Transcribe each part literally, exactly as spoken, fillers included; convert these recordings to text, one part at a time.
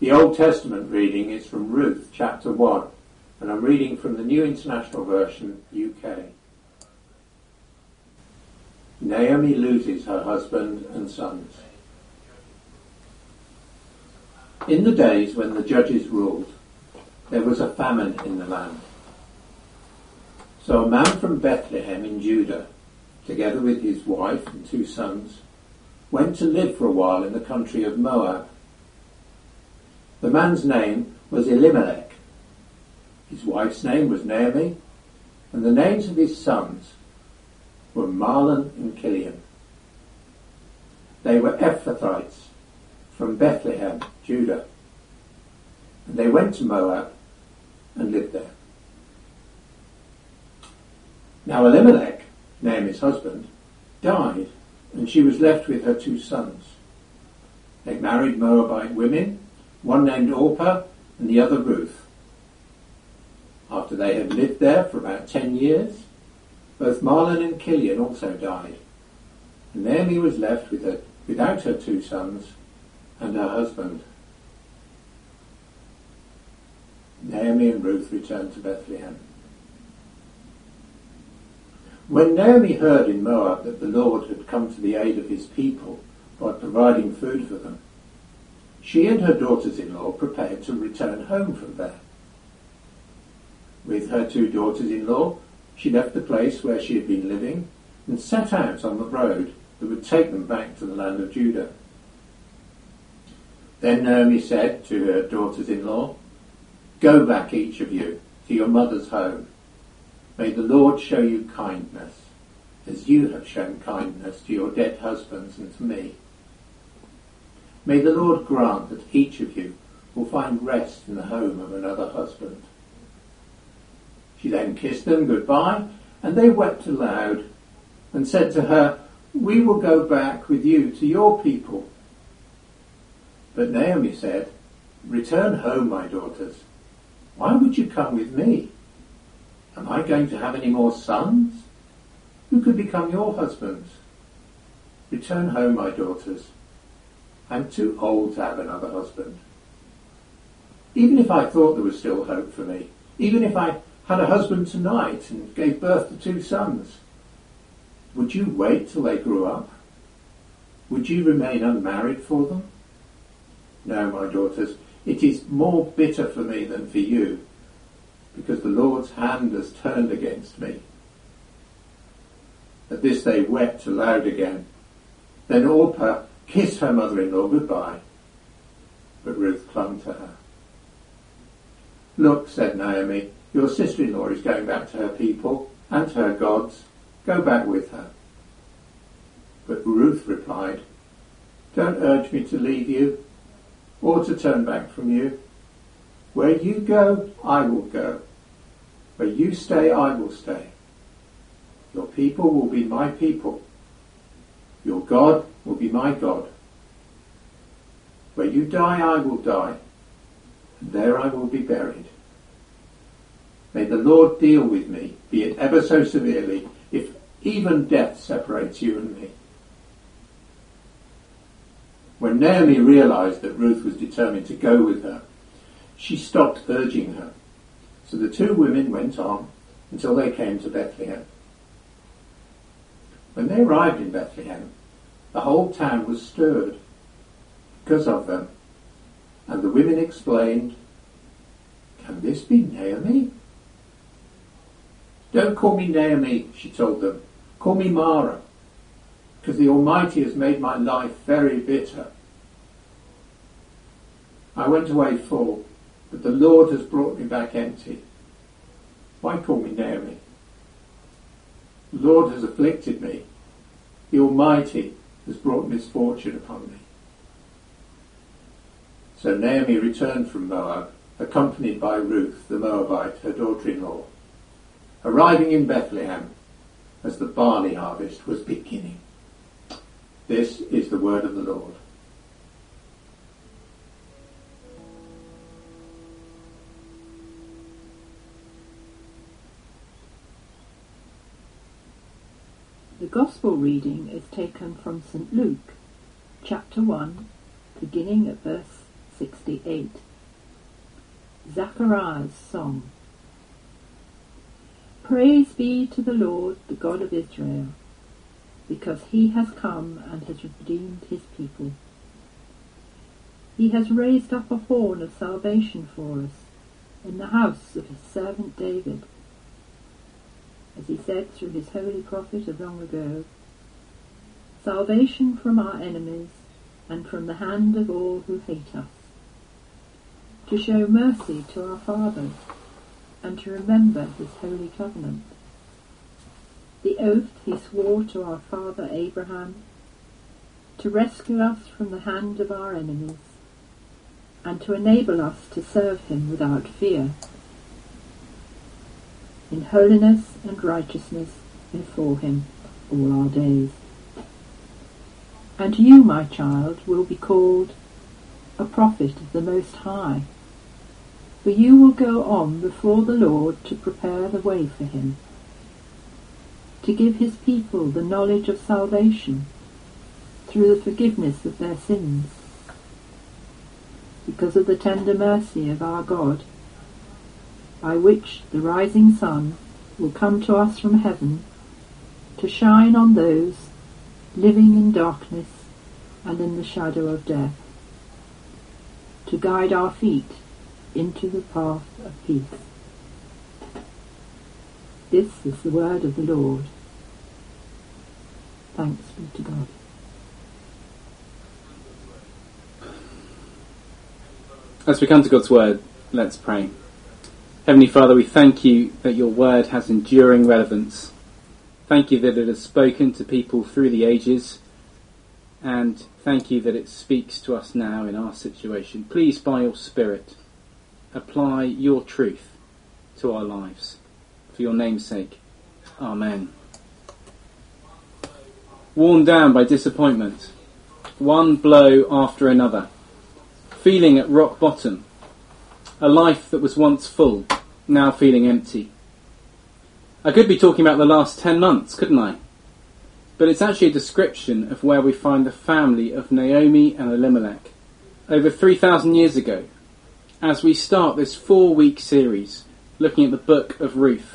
The Old Testament reading is from Ruth chapter one, and I'm reading from the New International Version, U K. Naomi loses her husband and sons. In the days when the judges ruled, there was a famine in the land. So a man from Bethlehem in Judah, together with his wife and two sons, went to live for a while in the country of Moab. The man's name was Elimelech. His wife's name was Naomi, and the names of his sons were Mahlon and Chilion. They were Ephrathites from Bethlehem, Judah, and they went to Moab and lived there. Now Elimelech, Naomi's husband, died, and she was left with her two sons. They married Moabite women, one named Orpah and the other Ruth. After they had lived there for about ten years, both Mahlon and Chilion also died, and Naomi was left with her, without her two sons and her husband. Naomi and Ruth returned to Bethlehem. When Naomi heard in Moab that the Lord had come to the aid of his people by providing food for them, she and her daughters-in-law prepared to return home from there. With her two daughters-in-law, she left the place where she had been living and set out on the road that would take them back to the land of Judah. Then Naomi said to her daughters-in-law, "Go back, each of you, to your mother's home. May the Lord show you kindness, as you have shown kindness to your dead husbands and to me. May the Lord grant that each of you will find rest in the home of another husband." She then kissed them goodbye, and they wept aloud and said to her, "We will go back with you to your people." But Naomi said, "Return home, my daughters. Why would you come with me? Am I going to have any more sons? Who could become your husbands? Return home, my daughters. I'm too old to have another husband. Even if I thought there was still hope for me, even if I had a husband tonight and gave birth to two sons, would you wait till they grew up? Would you remain unmarried for them? No, my daughters, it is more bitter for me than for you, because the Lord's hand has turned against me." At this they wept aloud again. Then Orpah kissed her mother-in-law goodbye, but Ruth clung to her. "Look," said Naomi, "your sister-in-law is going back to her people and to her gods. Go back with her." But Ruth replied, "Don't urge me to leave you or to turn back from you. Where you go, I will go. Where you stay, I will stay. Your people will be my people. Your God will be my God. Where you die, I will die, and there I will be buried. May the Lord deal with me, be it ever so severely, if even death separates you and me." When Naomi realized that Ruth was determined to go with her, she stopped urging her. So the two women went on until they came to Bethlehem. When they arrived in Bethlehem, the whole town was stirred because of them, and the women exclaimed, "Can this be Naomi?" "Don't call me Naomi," she told them. "Call me Mara, because the Almighty has made my life very bitter. I went away full, but the Lord has brought me back empty. Why call me Naomi? The Lord has afflicted me. The Almighty has brought misfortune upon me." So Naomi returned from Moab, accompanied by Ruth the Moabite, her daughter-in-law, arriving in Bethlehem as the barley harvest was beginning. This is the word of the Lord. The Gospel reading is taken from Saint Luke, chapter one, beginning at verse sixty-eight. Zachariah's Song. Praise be to the Lord, the God of Israel, because he has come and has redeemed his people. He has raised up a horn of salvation for us in the house of his servant David. As he said through his holy prophet of long ago, salvation from our enemies and from the hand of all who hate us, to show mercy to our fathers and to remember his holy covenant, the oath he swore to our father Abraham, to rescue us from the hand of our enemies and to enable us to serve him without fear, in holiness and righteousness before him all our days. And you, my child, will be called a prophet of the Most High, for you will go on before the Lord to prepare the way for him, to give his people the knowledge of salvation through the forgiveness of their sins, because of the tender mercy of our God, by which the rising sun will come to us from heaven to shine on those living in darkness and in the shadow of death, to guide our feet into the path of peace. This is the word of the Lord. Thanks be to God. As we come to God's word, let's pray. Heavenly Father, we thank you that your word has enduring relevance. Thank you that it has spoken to people through the ages, and thank you that it speaks to us now in our situation. Please, by your Spirit, apply your truth to our lives. For your name's sake. Amen. Worn down by disappointment, one blow after another, feeling at rock bottom, a life that was once full, now feeling empty. I could be talking about the last ten months, couldn't I? But it's actually a description of where we find the family of Naomi and Elimelech over three thousand years ago, as we start this four-week series looking at the book of Ruth.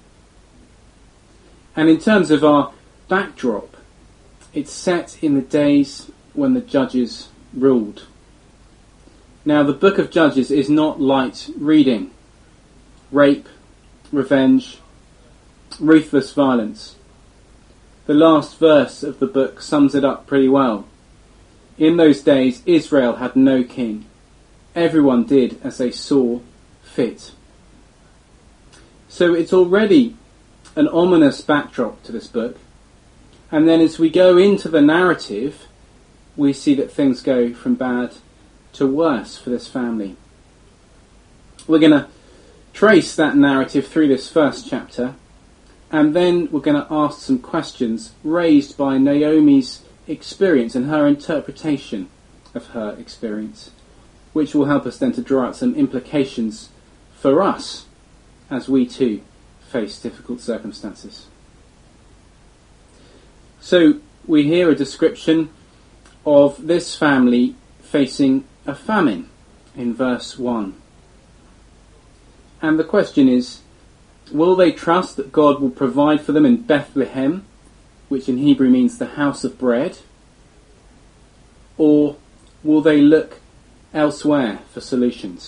And in terms of our backdrop, it's set in the days when the judges ruled. Now, the book of Judges is not light reading. Rape, revenge, ruthless violence. The last verse of the book sums it up pretty well. In those days, Israel had no king. Everyone did as they saw fit. So it's already an ominous backdrop to this book. And then as we go into the narrative, we see that things go from bad to worse for this family. We're going to trace that narrative through this first chapter, and then we're going to ask some questions raised by Naomi's experience and her interpretation of her experience, which will help us then to draw out some implications for us as we too face difficult circumstances. So we hear a description of this family facing a famine in verse one. And the question is, will they trust that God will provide for them in Bethlehem, which in Hebrew means the house of bread? Or will they look elsewhere for solutions?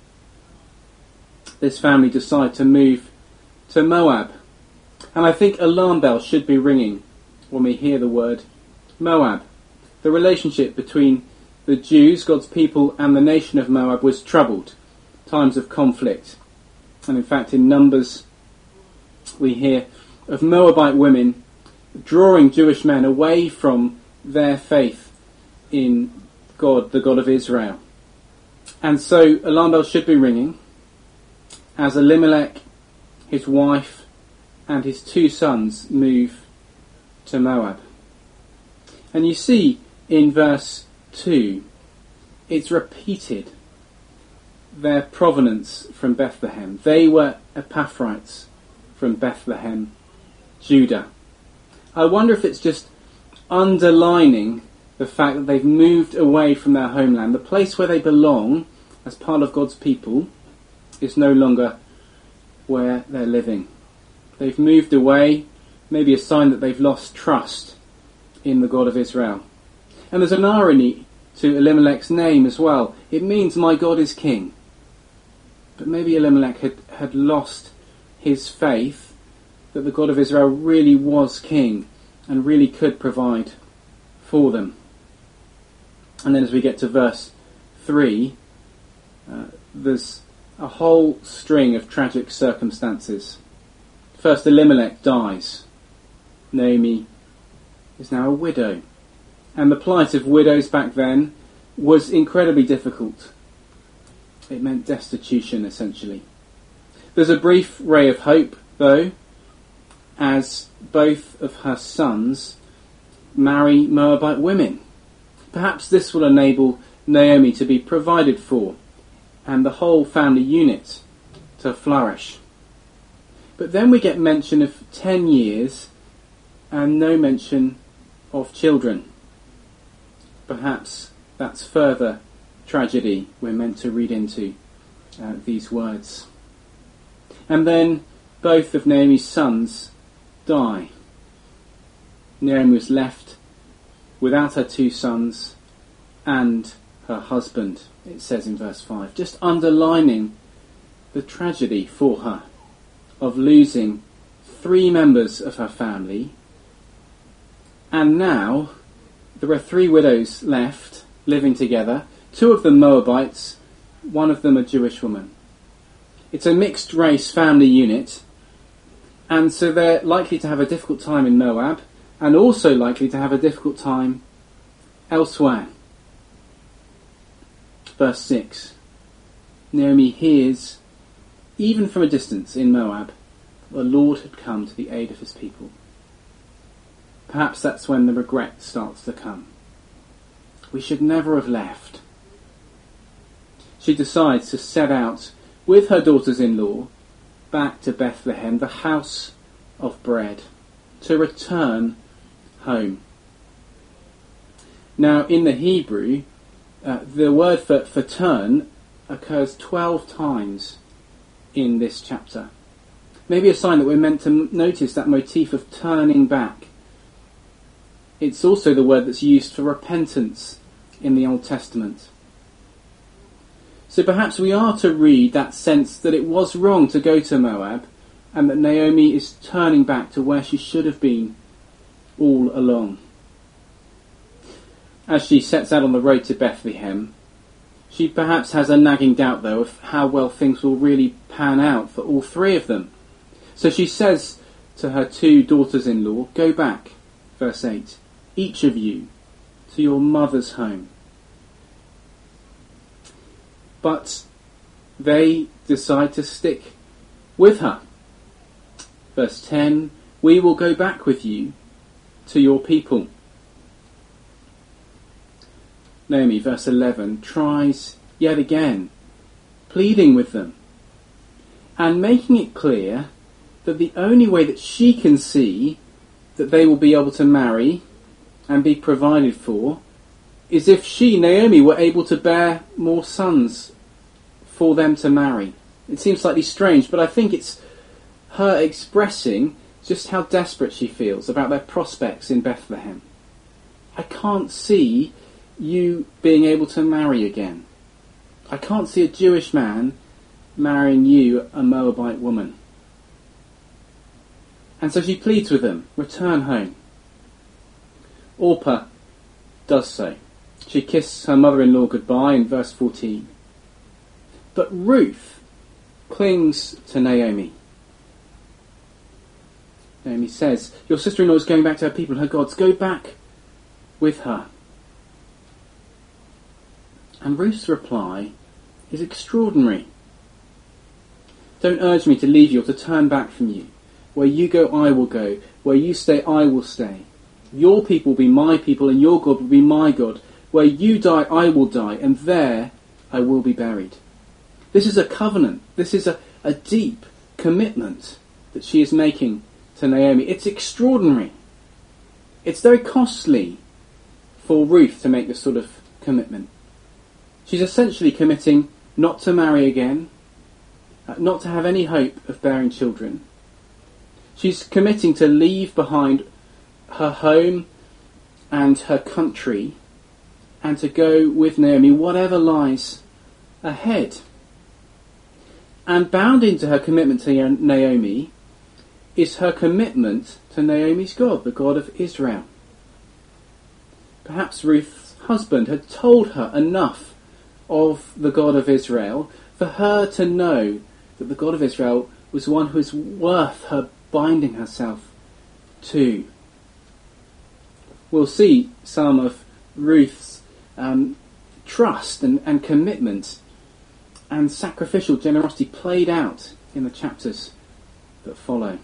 This family decide to move to Moab. And I think alarm bells should be ringing when we hear the word Moab. The relationship between the Jews, God's people, and the nation of Moab was troubled. Times of conflict. And in fact, in Numbers, we hear of Moabite women drawing Jewish men away from their faith in God, the God of Israel. And so alarm bells should be ringing as Elimelech, his wife, and his two sons move to Moab. And you see in verse two, it's repeated, their provenance from Bethlehem. They were Epaphrites from Bethlehem, Judah. I wonder if it's just underlining the fact that they've moved away from their homeland. The place where they belong as part of God's people is no longer where they're living. They've moved away, maybe a sign that they've lost trust in the God of Israel. And there's an irony to Elimelech's name as well. It means my God is king. But maybe Elimelech had, had lost his faith that the God of Israel really was king and really could provide for them. And then as we get to verse three, uh, there's a whole string of tragic circumstances. First, Elimelech dies. Naomi is now a widow. And the plight of widows back then was incredibly difficult. It meant destitution, essentially. There's a brief ray of hope, though, as both of her sons marry Moabite women. Perhaps this will enable Naomi to be provided for and the whole family unit to flourish. But then we get mention of ten years and no mention of children. Perhaps that's further tragedy we're meant to read into uh, these words. And then both of Naomi's sons die. Naomi was left without her two sons and her husband, it says in verse five, just underlining the tragedy for her of losing three members of her family. And now there are three widows left living together, two of them Moabites, one of them a Jewish woman. It's a mixed race family unit, and so they're likely to have a difficult time in Moab and also likely to have a difficult time elsewhere. Verse six. Naomi hears, even from a distance in Moab, the Lord had come to the aid of his people. Perhaps that's when the regret starts to come. We should never have left. She decides to set out with her daughters-in-law back to Bethlehem, the house of bread, to return home. Now, in the Hebrew, uh, the word for, for turn occurs twelve times in this chapter. Maybe a sign that we're meant to notice that motif of turning back. It's also the word that's used for repentance in the Old Testament. So perhaps we are to read that sense that it was wrong to go to Moab and that Naomi is turning back to where she should have been all along. As she sets out on the road to Bethlehem, she perhaps has a nagging doubt, though, of how well things will really pan out for all three of them. So she says to her two daughters-in-law, go back, verse eight, each of you, to your mother's home. But they decide to stick with her. Verse ten, we will go back with you to your people. Naomi, verse eleven, tries yet again, pleading with them and making it clear that the only way that she can see that they will be able to marry and be provided for is if she, Naomi, were able to bear more sons for them to marry. It seems slightly strange, but I think it's her expressing just how desperate she feels about their prospects in Bethlehem. I can't see you being able to marry again. I can't see a Jewish man marrying you, a Moabite woman. And so she pleads with them, return home. Orpah does so. She kisses her mother-in-law goodbye in verse fourteen. But Ruth clings to Naomi. Naomi says, your sister-in-law is going back to her people and her gods. Go back with her. And Ruth's reply is extraordinary. Don't urge me to leave you or to turn back from you. Where you go, I will go. Where you stay, I will stay. Your people will be my people and your God will be my God. Where you die, I will die, and there I will be buried. This is a covenant. This is a, a deep commitment that she is making to Naomi. It's extraordinary. It's very costly for Ruth to make this sort of commitment. She's essentially committing not to marry again, uh, not to have any hope of bearing children. She's committing to leave behind her home and her country and to go with Naomi whatever lies ahead. And bound into her commitment to Naomi is her commitment to Naomi's God, the God of Israel. Perhaps Ruth's husband had told her enough of the God of Israel for her to know that the God of Israel was one who was worth her binding herself to. We'll see some of Ruth's um, trust and, and commitment and sacrificial generosity played out in the chapters that follow.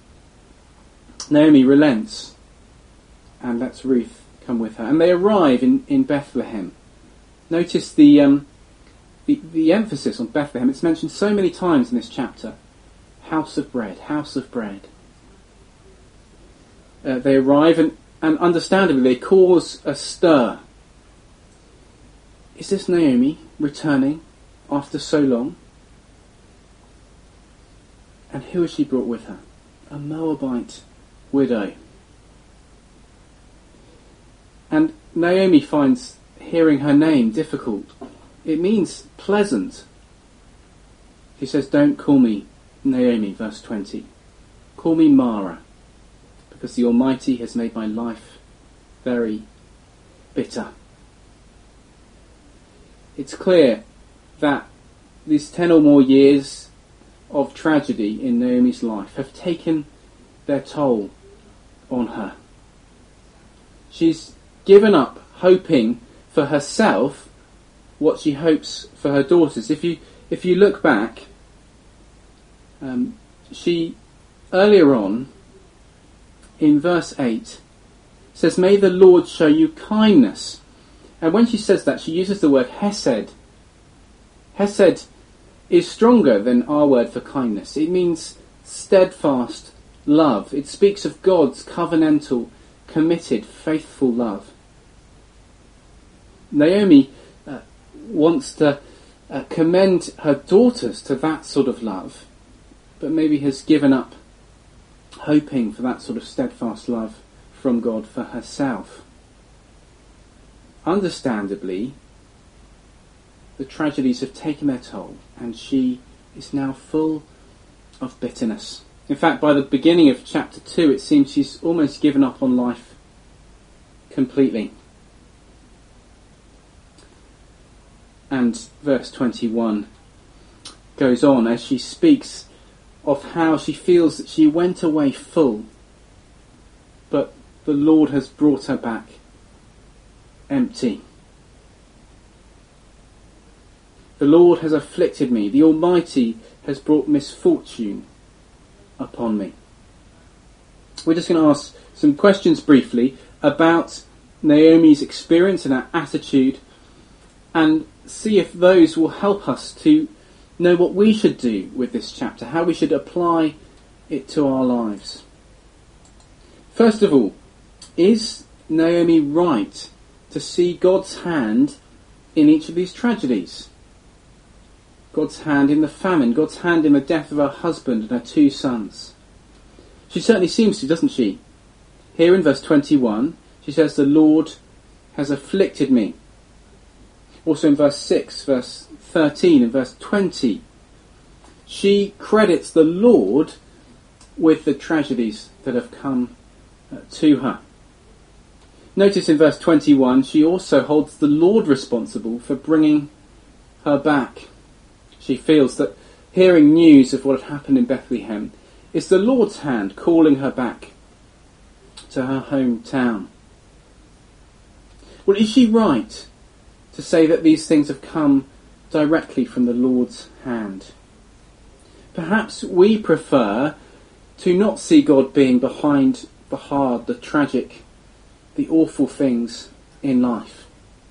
Naomi relents and lets Ruth come with her, and they arrive in, in Bethlehem. Notice the, um, the the emphasis on Bethlehem. It's mentioned so many times in this chapter. House of bread, house of bread. Uh, they arrive and, and understandably they cause a stir. Is this Naomi returning after so long? And who has she brought with her? A Moabite widow. And Naomi finds hearing her name difficult. It means pleasant. She says, don't call me Naomi, verse twenty. Call me Mara, because the Almighty has made my life very bitter. It's clear that these ten or more years of tragedy in Naomi's life have taken their toll on her. She's given up hoping for herself what she hopes for her daughters. If you if you look back, um, she earlier on in verse eight says, "May the Lord show you kindness." And when she says that, she uses the word hesed. Hesed is stronger than our word for kindness. It means steadfast love. It speaks of God's covenantal, committed, faithful love. Naomi uh, wants to uh, commend her daughters to that sort of love, but maybe has given up hoping for that sort of steadfast love from God for herself. Understandably, the tragedies have taken their toll, and she is now full of bitterness. In fact, by the beginning of chapter two, it seems she's almost given up on life completely. And verse twenty-one goes on as she speaks of how she feels that she went away full, but the Lord has brought her back empty. The Lord has afflicted me. The Almighty has brought misfortune upon me. We're just going to ask some questions briefly about Naomi's experience and her attitude, and see if those will help us to know what we should do with this chapter, how we should apply it to our lives. First of all, is Naomi right to see God's hand in each of these tragedies? God's hand in the famine, God's hand in the death of her husband and her two sons. She certainly seems to, doesn't she? Here in verse twenty-one, she says, "The Lord has afflicted me." Also in verse six, verse thirteen and verse twenty, she credits the Lord with the tragedies that have come uh, to her. Notice in verse twenty-one, she also holds the Lord responsible for bringing her back. She feels that hearing news of what had happened in Bethlehem is the Lord's hand calling her back to her hometown. Well, is she right to say that these things have come directly from the Lord's hand? Perhaps we prefer to not see God being behind the hard, the tragic, the awful things in life.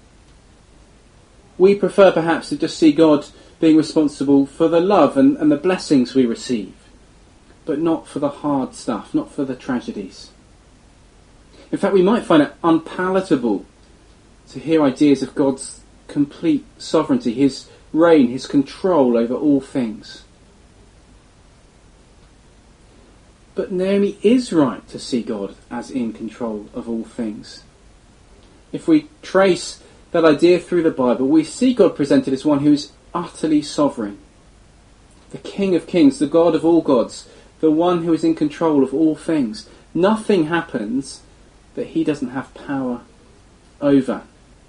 We prefer perhaps to just see God being responsible for the love and, and the blessings we receive, but not for the hard stuff, not for the tragedies. In fact, we might find it unpalatable to hear ideas of God's complete sovereignty, his reign, his control over all things. But Naomi is right to see God as in control of all things. If we trace that idea through the Bible, we see God presented as one who is utterly sovereign. The King of Kings, the God of all gods, the one who is in control of all things. Nothing happens that he doesn't have power over.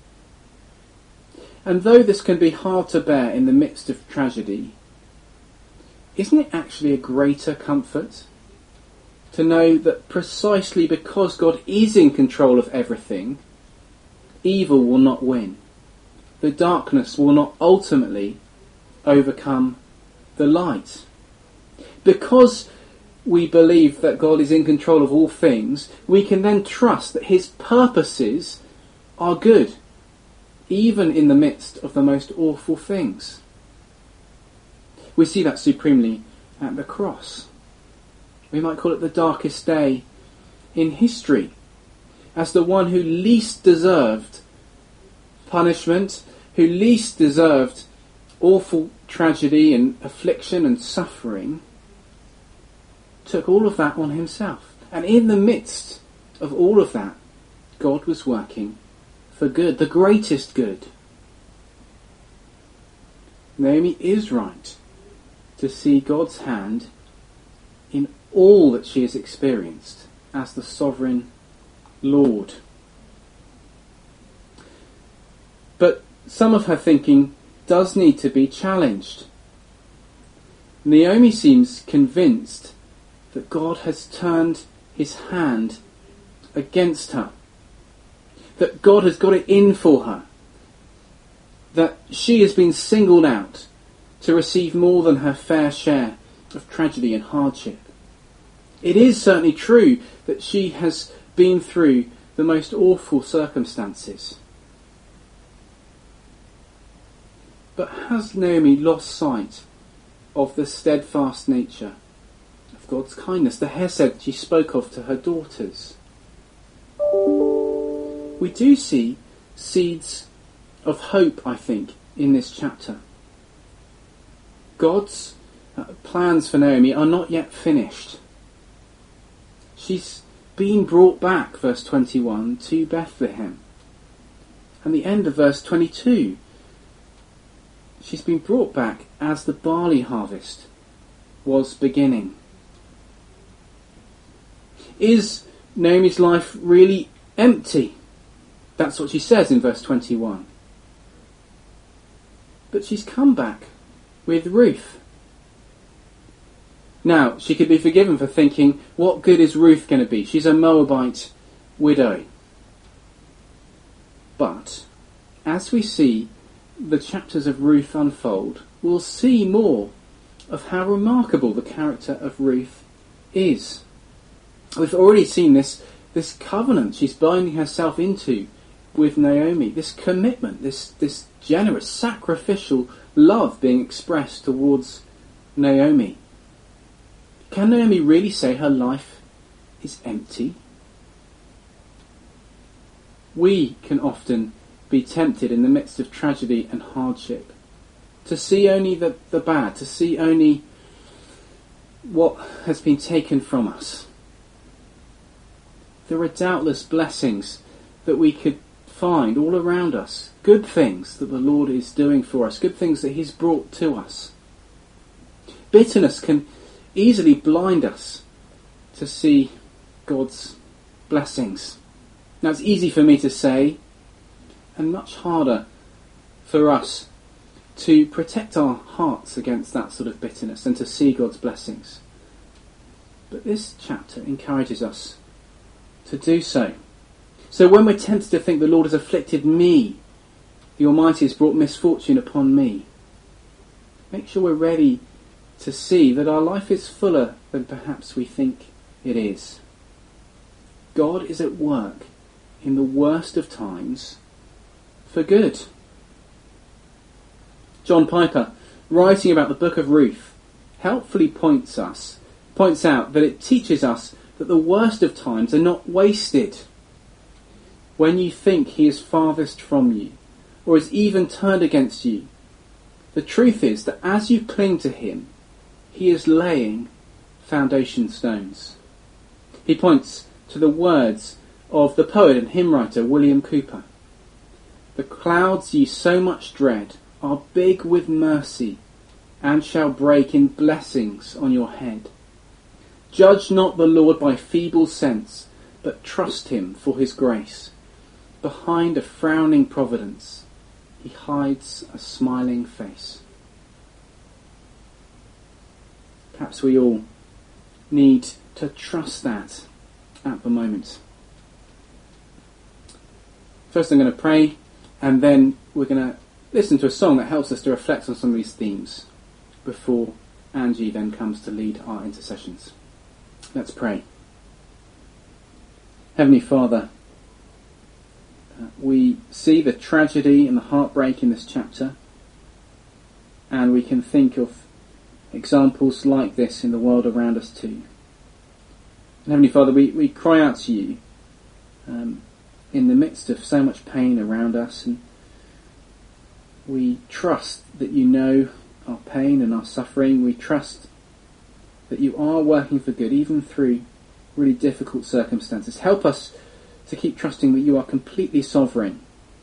And though this can be hard to bear in the midst of tragedy, isn't it actually a greater comfort to know that precisely because God is in control of everything, evil will not win. The darkness will not ultimately overcome the light. Because we believe that God is in control of all things, we can then trust that his purposes are good, even in the midst of the most awful things. We see that supremely at the cross. We might call it the darkest day in history, as the one who least deserved punishment, who least deserved awful tragedy and affliction and suffering, took all of that on himself. And in the midst of all of that, God was working for good, the greatest good. Naomi is right to see God's hand in all that she has experienced as the sovereign Lord. But some of her thinking does need to be challenged. Naomi seems convinced that God has turned his hand against her, that God has got it in for her, that she has been singled out to receive more than her fair share of tragedy and hardship. It is certainly true that she has been through the most awful circumstances. But has Naomi lost sight of the steadfast nature of God's kindness, the hesed she spoke of to her daughters? We do see seeds of hope, I think, in this chapter. God's uh, plans for Naomi are not yet finished. She's been brought back, verse twenty-one, to Bethlehem. And the end of verse twenty-two, she's been brought back as the barley harvest was beginning. Is Naomi's life really empty? That's what she says in verse twenty-one. But she's come back with Ruth. Now, she could be forgiven for thinking, what good is Ruth going to be? She's a Moabite widow. But, as we see the chapters of Ruth unfold, we'll see more of how remarkable the character of Ruth is. We've already seen this, this covenant she's binding herself into with Naomi, this commitment, this, this generous, sacrificial love being expressed towards Naomi. Can Naomi really say her life is empty? We can often be tempted in the midst of tragedy and hardship to see only the, the bad, to see only what has been taken from us. There are doubtless blessings that we could find all around us, good things that the Lord is doing for us, good things that he's brought to us. Bitterness can easily blind us to see God's blessings. Now, it's easy for me to say, and much harder for us to protect our hearts against that sort of bitterness and to see God's blessings. But this chapter encourages us to do so. So when we're tempted to think the Lord has afflicted me, the Almighty has brought misfortune upon me, make sure we're ready to see that our life is fuller than perhaps we think it is. God is at work in the worst of times for good. John Piper, writing about the book of Ruth, helpfully points us, points out that it teaches us that the worst of times are not wasted. when you think he is farthest from you, or is even turned against you, the truth is that as you cling to him, he is laying foundation stones. He points to the words of the poet and hymn writer William Cowper. The clouds ye so much dread are big with mercy, and shall break in blessings on your head. Judge not the Lord by feeble sense, but trust him for his grace. Behind a frowning providence, he hides a smiling face. Perhaps we all need to trust that at the moment. First I'm going to pray, and then we're going to listen to a song that helps us to reflect on some of these themes before Angie then comes to lead our intercessions. Let's pray. Heavenly Father, uh, we see the tragedy and the heartbreak in this chapter, and we can think of examples like this in the world around us too. And Heavenly Father, we, we cry out to you um, in the midst of so much pain around us, and we trust that you know our pain and our suffering. We trust that you are working for good, even through really difficult circumstances. Help us to keep trusting that you are completely sovereign,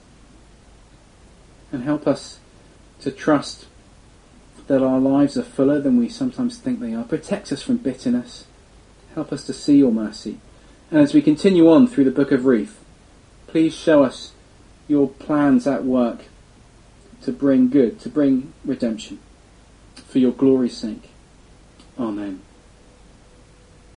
and help us to trust that our lives are fuller than we sometimes think they are. Protect us from bitterness. Help us to see your mercy. And as we continue on through the book of Ruth, please show us your plans at work to bring good, to bring redemption, for your glory's sake. Amen.